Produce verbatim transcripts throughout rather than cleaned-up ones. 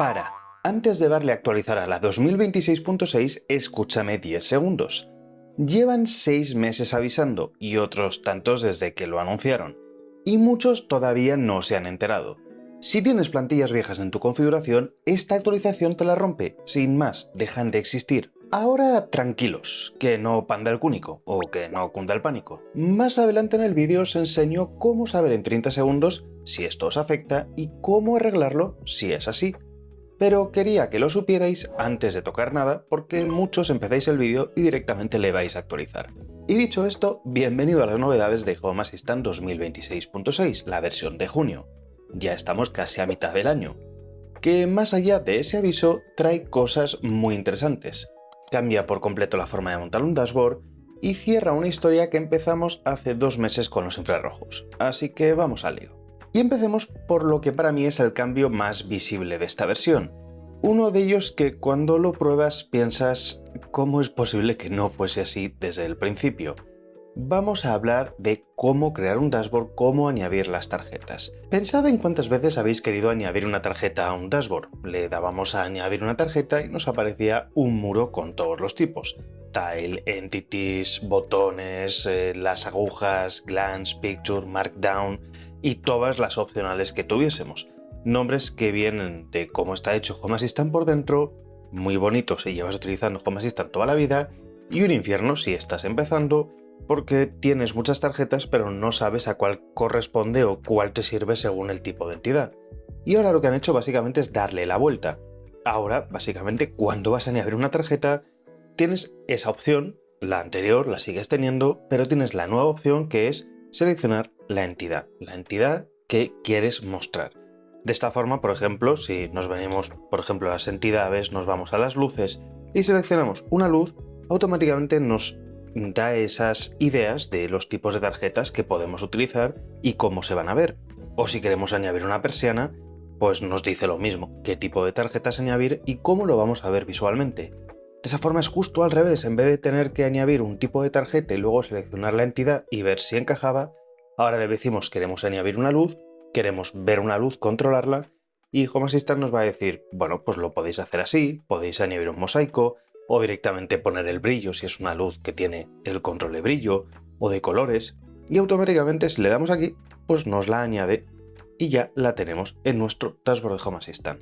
Para. Antes de darle a actualizar a la dos mil veintiséis punto seis, escúchame diez segundos. Llevan seis meses avisando y otros tantos desde que lo anunciaron. Y muchos todavía no se han enterado. Si tienes plantillas viejas en tu configuración, esta actualización te la rompe. Sin más, dejan de existir. Ahora tranquilos, que no panda el cúnico, o que no cunda el pánico. Más adelante en el vídeo os enseño cómo saber en treinta segundos si esto os afecta y cómo arreglarlo si es así. Pero quería que lo supierais antes de tocar nada porque muchos empezáis el vídeo y directamente le vais a actualizar. Y dicho esto, bienvenido a las novedades de Home Assistant dos mil veintiséis punto seis, la versión de junio. Ya estamos casi a mitad del año. Que más allá de ese aviso, trae cosas muy interesantes. Cambia por completo la forma de montar un dashboard y cierra una historia que empezamos hace dos meses con los infrarrojos. Así que vamos al lío. Y empecemos por lo que para mí es el cambio más visible de esta versión. Uno de ellos que cuando lo pruebas piensas ¿cómo es posible que no fuese así desde el principio? Vamos a hablar de cómo crear un dashboard, cómo añadir las tarjetas. Pensad en cuántas veces habéis querido añadir una tarjeta a un dashboard. Le dábamos a añadir una tarjeta y nos aparecía un muro con todos los tipos. Tile, Entities, botones, eh, las agujas, Glance, Picture, Markdown y todas las opcionales que tuviésemos. Nombres que vienen de cómo está hecho Home Assistant por dentro, muy bonito si llevas utilizando Home Assistant toda la vida, y un infierno si estás empezando, porque tienes muchas tarjetas pero no sabes a cuál corresponde o cuál te sirve según el tipo de entidad. Y ahora lo que han hecho básicamente es darle la vuelta. Ahora, básicamente, cuando vas a añadir una tarjeta, tienes esa opción, la anterior la sigues teniendo, pero tienes la nueva opción que es seleccionar la entidad, la entidad que quieres mostrar. De esta forma, por ejemplo, si nos venimos, por ejemplo, a las entidades, nos vamos a las luces y seleccionamos una luz, automáticamente nos da esas ideas de los tipos de tarjetas que podemos utilizar y cómo se van a ver. O si queremos añadir una persiana, pues nos dice lo mismo, qué tipo de tarjetas añadir y cómo lo vamos a ver visualmente. De esa forma es justo al revés, en vez de tener que añadir un tipo de tarjeta y luego seleccionar la entidad y ver si encajaba, ahora le decimos queremos añadir una luz, queremos ver una luz, controlarla, y Home Assistant nos va a decir, bueno, pues lo podéis hacer así, podéis añadir un mosaico, o directamente poner el brillo si es una luz que tiene el control de brillo, o de colores, y automáticamente si le damos aquí, pues nos la añade, y ya la tenemos en nuestro dashboard de Home Assistant.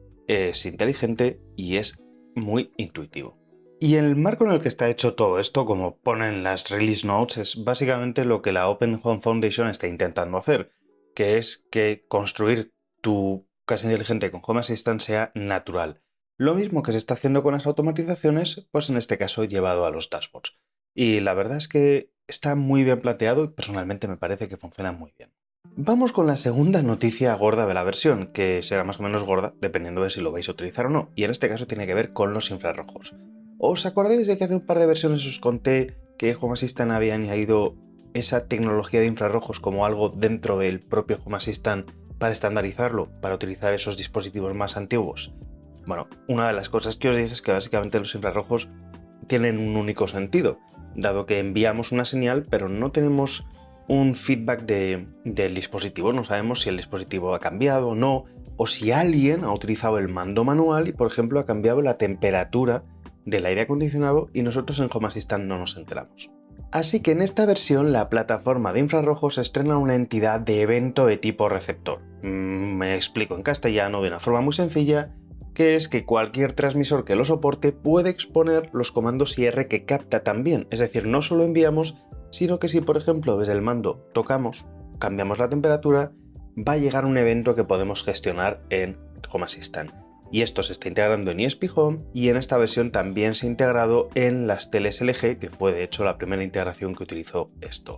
Es inteligente y es muy intuitivo. Y el marco en el que está hecho todo esto, como ponen las release notes, es básicamente lo que la Open Home Foundation está intentando hacer, que es que construir tu casa inteligente con Home Assistant sea natural. Lo mismo que se está haciendo con las automatizaciones, pues en este caso llevado a los dashboards. Y la verdad es que está muy bien planteado y personalmente me parece que funciona muy bien. Vamos con la segunda noticia gorda de la versión, que será más o menos gorda dependiendo de si lo vais a utilizar o no, y en este caso tiene que ver con los infrarrojos. ¿Os acordáis de que hace un par de versiones os conté que Home Assistant había añadido esa tecnología de infrarrojos como algo dentro del propio Home Assistant para estandarizarlo, para utilizar esos dispositivos más antiguos? Bueno, una de las cosas que os dije es que básicamente los infrarrojos tienen un único sentido, dado que enviamos una señal pero no tenemos un feedback de, del dispositivo, no sabemos si el dispositivo ha cambiado o no, o si alguien ha utilizado el mando manual y por ejemplo ha cambiado la temperatura del aire acondicionado y nosotros en Home Assistant no nos enteramos. Así que en esta versión la plataforma de infrarrojos estrena una entidad de evento de tipo receptor. Mm, me explico en castellano de una forma muy sencilla, que es que cualquier transmisor que lo soporte puede exponer los comandos I R que capta también, es decir, no solo enviamos, sino que si por ejemplo desde el mando tocamos, cambiamos la temperatura, va a llegar un evento que podemos gestionar en Home Assistant. Y esto se está integrando en E S P Home y en esta versión también se ha integrado en las teles L G, que fue de hecho la primera integración que utilizó esto.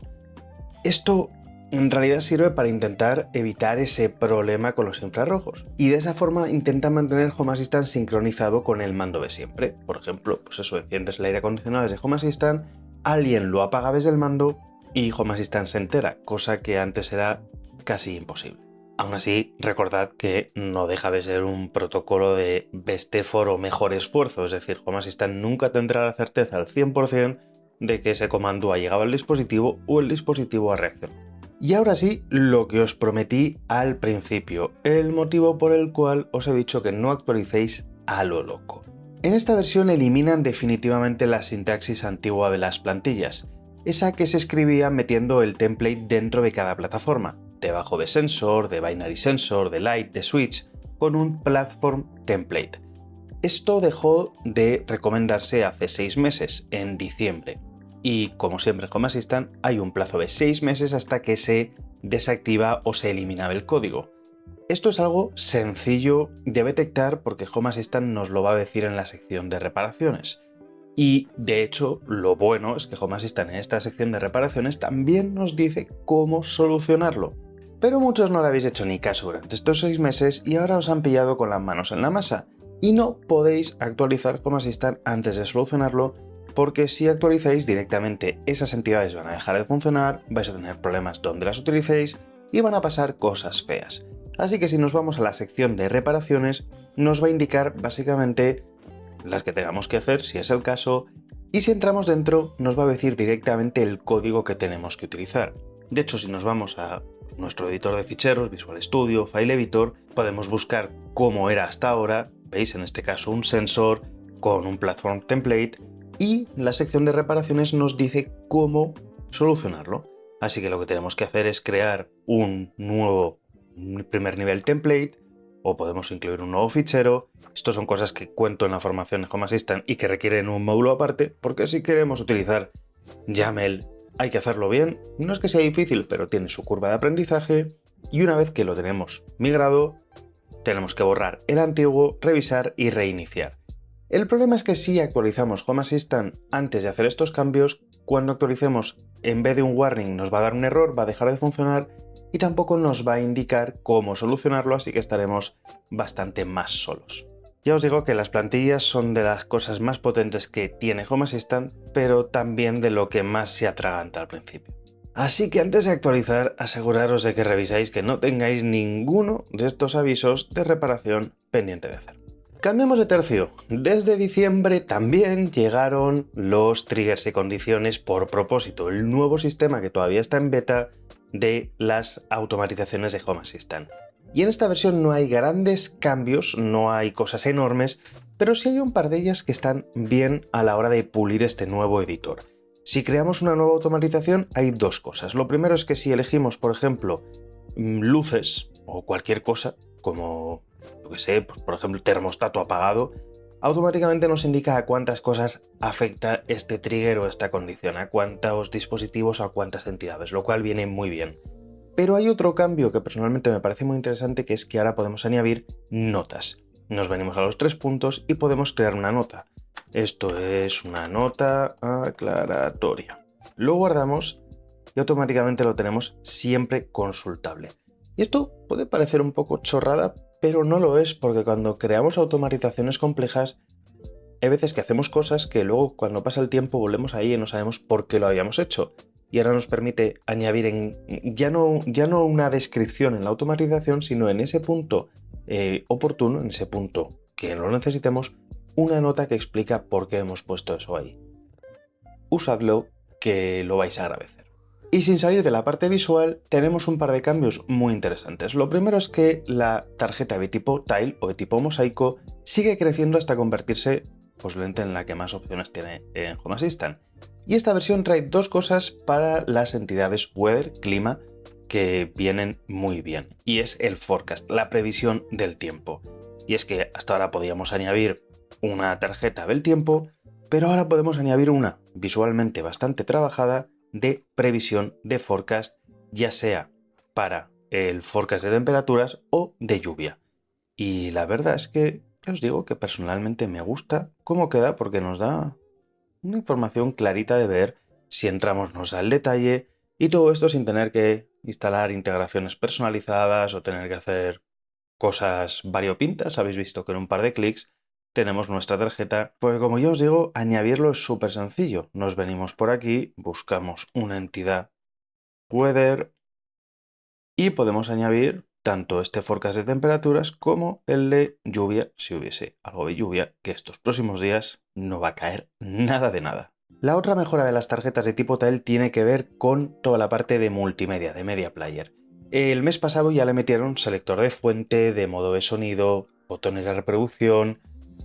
Esto en realidad sirve para intentar evitar ese problema con los infrarrojos y de esa forma intenta mantener Home Assistant sincronizado con el mando de siempre. Por ejemplo, pues eso, enciendes el aire acondicionado desde Home Assistant, alguien lo apaga desde el mando y Home Assistant se entera, cosa que antes era casi imposible. Aún así, recordad que no deja de ser un protocolo de best effort o mejor esfuerzo, es decir, Home Assistant nunca tendrá la certeza al cien por cien de que ese comando ha llegado al dispositivo o el dispositivo ha reaccionado. Y ahora sí, lo que os prometí al principio, el motivo por el cual os he dicho que no actualicéis a lo loco. En esta versión eliminan definitivamente la sintaxis antigua de las plantillas, esa que se escribía metiendo el template dentro de cada plataforma, debajo de Sensor, de Binary Sensor, de Light, de Switch, con un Platform Template. Esto dejó de recomendarse hace seis meses, en diciembre. Y como siempre en Home Assistant hay un plazo de seis meses hasta que se desactiva o se elimina el código. Esto es algo sencillo de detectar porque Home Assistant nos lo va a decir en la sección de reparaciones. Y de hecho, lo bueno es que Home Assistant en esta sección de reparaciones también nos dice cómo solucionarlo. Pero muchos no le habéis hecho ni caso durante estos seis meses y ahora os han pillado con las manos en la masa. Y no podéis actualizar Home Assistant antes de solucionarlo, porque si actualizáis directamente esas entidades van a dejar de funcionar, vais a tener problemas donde las utilicéis y van a pasar cosas feas. Así que si nos vamos a la sección de reparaciones, nos va a indicar básicamente las que tengamos que hacer, si es el caso, y si entramos dentro nos va a decir directamente el código que tenemos que utilizar. De hecho, si nos vamos a nuestro editor de ficheros, Visual Studio, File Editor, podemos buscar cómo era hasta ahora, veis en este caso un sensor con un Platform Template, y la sección de reparaciones nos dice cómo solucionarlo. Así que lo que tenemos que hacer es crear un nuevo primer nivel template, o podemos incluir un nuevo fichero. Estos son cosas que cuento en la formación de Home Assistant y que requieren un módulo aparte, porque si queremos utilizar YAML hay que hacerlo bien. No es que sea difícil, pero tiene su curva de aprendizaje, y una vez que lo tenemos migrado, tenemos que borrar el antiguo, revisar y reiniciar. El problema es que si actualizamos Home Assistant antes de hacer estos cambios, cuando actualicemos, en vez de un warning nos va a dar un error, va a dejar de funcionar y tampoco nos va a indicar cómo solucionarlo, así que estaremos bastante más solos. Ya os digo que las plantillas son de las cosas más potentes que tiene Home Assistant, pero también de lo que más se atraganta al principio. Así que antes de actualizar, aseguraros de que revisáis que no tengáis ninguno de estos avisos de reparación pendiente de hacer. Cambiamos de tercio. Desde diciembre también llegaron los triggers y condiciones por propósito, el nuevo sistema que todavía está en beta de las automatizaciones de Home Assistant. Y en esta versión no hay grandes cambios, no hay cosas enormes, pero sí hay un par de ellas que están bien a la hora de pulir este nuevo editor. Si creamos una nueva automatización hay dos cosas. Lo primero es que si elegimos, por ejemplo, luces o cualquier cosa, como yo que sé, pues por ejemplo, termostato apagado, automáticamente nos indica a cuántas cosas afecta este trigger o esta condición, a cuántos dispositivos o a cuántas entidades, lo cual viene muy bien. Pero hay otro cambio que personalmente me parece muy interesante, que es que ahora podemos añadir notas. Nos venimos a los tres puntos y podemos crear una nota. Esto es una nota aclaratoria. Lo guardamos y automáticamente lo tenemos siempre consultable. Y esto puede parecer un poco chorrada, pero no lo es, porque cuando creamos automatizaciones complejas, hay veces que hacemos cosas que luego cuando pasa el tiempo volvemos ahí y no sabemos por qué lo habíamos hecho. Y ahora nos permite añadir en, ya, no, ya no una descripción en la automatización, sino en ese punto eh, oportuno, en ese punto que lo necesitemos, una nota que explica por qué hemos puesto eso ahí. Usadlo, que lo vais a agradecer. Y sin salir de la parte visual, tenemos un par de cambios muy interesantes. Lo primero es que la tarjeta de tipo Tile o de tipo mosaico sigue creciendo hasta convertirse posiblemente en la que más opciones tiene en Home Assistant. Y esta versión trae dos cosas para las entidades Weather, clima, que vienen muy bien. Y es el forecast, la previsión del tiempo. Y es que hasta ahora podíamos añadir una tarjeta del tiempo, pero ahora podemos añadir una visualmente bastante trabajada de previsión de forecast, ya sea para el forecast de temperaturas o de lluvia. Y la verdad es que ya os digo que personalmente me gusta cómo queda, porque nos da una información clarita de ver si entramos nos da el detalle, y todo esto sin tener que instalar integraciones personalizadas o tener que hacer cosas variopintas. Habéis visto que en un par de clics tenemos nuestra tarjeta. Pues como ya os digo, añadirlo es súper sencillo. Nos venimos por aquí, buscamos una entidad Weather y podemos añadir tanto este forecast de temperaturas como el de lluvia, si hubiese algo de lluvia, que estos próximos días no va a caer nada de nada. La otra mejora de las tarjetas de tipo T A L tiene que ver con toda la parte de multimedia, de Media Player. El mes pasado ya le metieron selector de fuente, de modo de sonido, botones de reproducción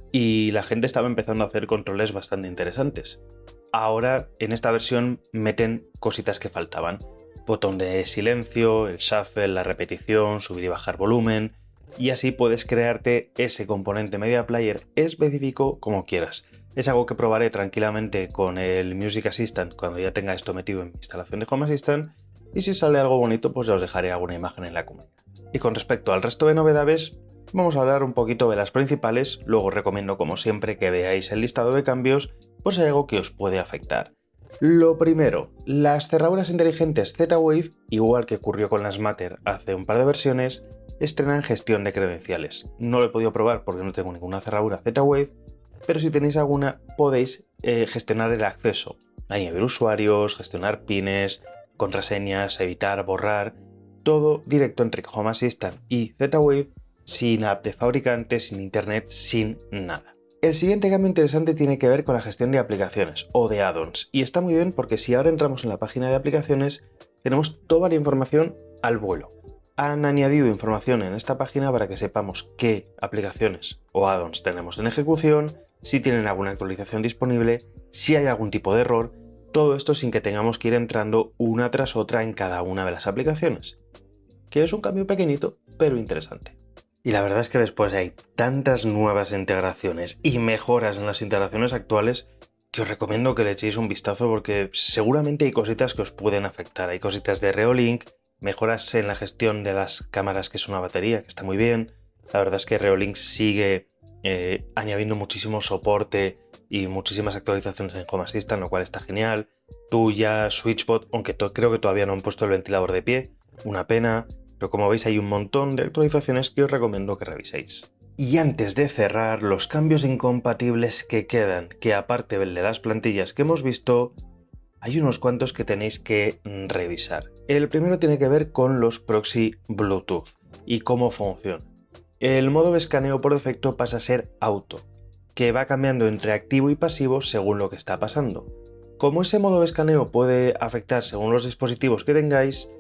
y la gente estaba empezando a hacer controles bastante interesantes. Ahora en esta versión meten cositas que faltaban. Botón de silencio, el shuffle, la repetición, subir y bajar volumen, y así puedes crearte ese componente Media Player específico como quieras. Es algo que probaré tranquilamente con el Music Assistant cuando ya tenga esto metido en mi instalación de Home Assistant, y si sale algo bonito pues ya os dejaré alguna imagen en la comunidad. Y con respecto al resto de novedades, vamos a hablar un poquito de las principales, luego os recomiendo como siempre que veáis el listado de cambios por si hay algo que os puede afectar. Lo primero, las cerraduras inteligentes Z-Wave, igual que ocurrió con las Matter hace un par de versiones, estrenan gestión de credenciales. No lo he podido probar porque no tengo ninguna cerradura Z-Wave, pero si tenéis alguna podéis eh, gestionar el acceso, añadir usuarios, gestionar pines, contraseñas, evitar, borrar, todo directo entre Home Assistant y Z-Wave, sin app de fabricante, sin internet, sin nada. El siguiente cambio interesante tiene que ver con la gestión de aplicaciones o de add-ons, y está muy bien porque si ahora entramos en la página de aplicaciones tenemos toda la información al vuelo. Han añadido información en esta página para que sepamos qué aplicaciones o add-ons tenemos en ejecución, si tienen alguna actualización disponible, si hay algún tipo de error, todo esto sin que tengamos que ir entrando una tras otra en cada una de las aplicaciones, que es un cambio pequeñito pero interesante. Y la verdad es que después hay tantas nuevas integraciones y mejoras en las integraciones actuales que os recomiendo que le echéis un vistazo porque seguramente hay cositas que os pueden afectar. Hay cositas de Reolink, mejoras en la gestión de las cámaras, que es una batería, que está muy bien. La verdad es que Reolink sigue eh, añadiendo muchísimo soporte y muchísimas actualizaciones en Home Assistant, lo cual está genial. Tuya, SwitchBot, aunque creo que todavía no han puesto el ventilador de pie, una pena. Pero como veis hay un montón de actualizaciones que os recomiendo que reviséis. Y antes de cerrar, los cambios incompatibles que quedan, que aparte de las plantillas que hemos visto, hay unos cuantos que tenéis que revisar. El primero tiene que ver con los proxy Bluetooth y cómo funciona. El modo de escaneo por defecto pasa a ser auto, que va cambiando entre activo y pasivo según lo que está pasando. Como ese modo de escaneo puede afectar según los dispositivos que tengáis,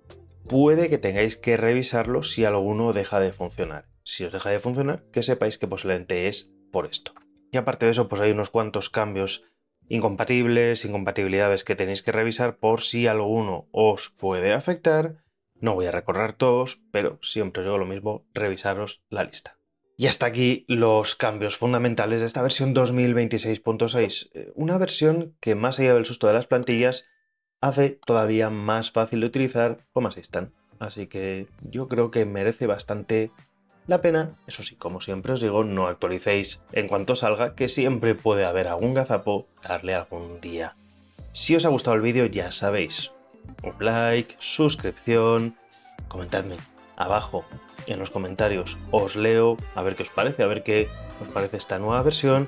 puede que tengáis que revisarlo si alguno deja de funcionar. Si os deja de funcionar, que sepáis que posiblemente es por esto. Y aparte de eso, pues hay unos cuantos cambios incompatibles, incompatibilidades que tenéis que revisar por si alguno os puede afectar. No voy a recorrer todos, pero siempre os digo lo mismo, revisaros la lista. Y hasta aquí los cambios fundamentales de esta versión dos mil veintiséis punto seis. Una versión que, más allá del susto de las plantillas, hace todavía más fácil de utilizar Home Assistant. Así que yo creo que merece bastante la pena. Eso sí, como siempre os digo, no actualicéis en cuanto salga, que siempre puede haber algún gazapo, darle algún día. Si os ha gustado el vídeo, ya sabéis, un like, suscripción, comentadme abajo en los comentarios, os leo, a ver qué os parece, a ver qué os parece esta nueva versión.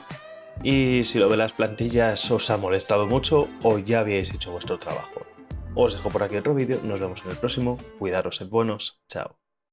Y si lo de las plantillas os ha molestado mucho o ya habéis hecho vuestro trabajo. Os dejo por aquí otro vídeo, nos vemos en el próximo, cuidaros, sed buenos, chao.